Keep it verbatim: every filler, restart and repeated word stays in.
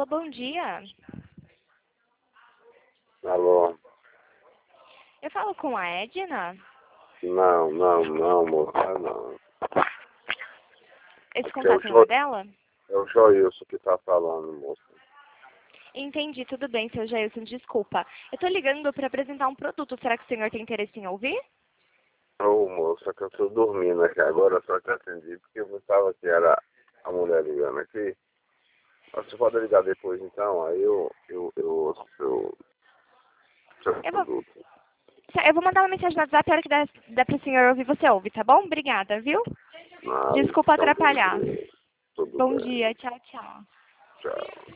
Alô, bom dia. Alô? Eu falo com a Edna? Não, não, não, moça, não. Esse É contato o, não é jo... dela? é o Joilson que tá falando, moça. Entendi, tudo bem, seu Jailson, desculpa. Eu tô ligando para apresentar um produto. Será que o senhor tem interesse em ouvir? Ô, moça, que eu tô dormindo aqui agora, só te atendi, porque eu pensava que era a mulher ligando aqui. Mas você pode ligar depois, então, aí eu, eu, eu ouço seu, seu Eu vou, produto. eu vou mandar uma mensagem no WhatsApp, a hora que der, der pro senhor ouvir, você ouve, tá bom? Obrigada, viu? Nada, Desculpa então, tudo atrapalhar. bem. Tudo Bom bem. dia, tchau, tchau. Tchau.